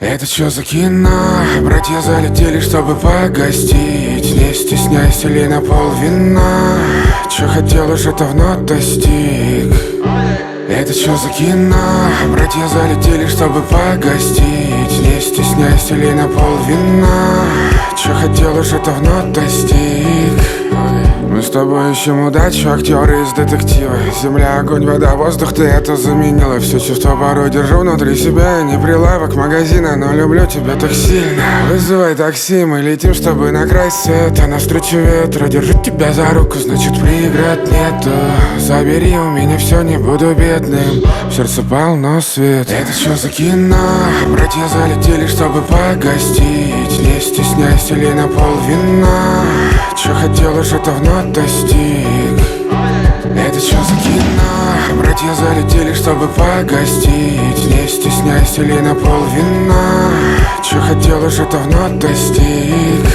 Это чё за кино? Братья залетели, чтобы погостить. Не стесняйся, ли на пол вина. Чё хотел, уже давно достиг. Это чё за кино? Братья залетели, чтобы погостить. Не стесняйся, ли на пол вина. Чё хотел, уже давно достиг. Мы с тобой ищем удачу, актеры из детектива. Земля, огонь, вода, воздух, ты это заменила. Все чувства порой держу внутри себя. Не прилавок магазина, но люблю тебя так сильно. Вызывай такси, мы летим с тобой на край света. Навстречу ветру, держу тебя за руку, значит преград нету. Забери у меня все, не буду бедным. В сердце полно света. Это что за кино? Братья залетели, чтобы погостить. Не стесняйся, ли на пол вина. Чё хотел, уже давно достиг. Это чё за кино? Братья залетели, чтобы погостить. Не стесняйся, ли на пол вина. Чё хотел, уже давно достиг.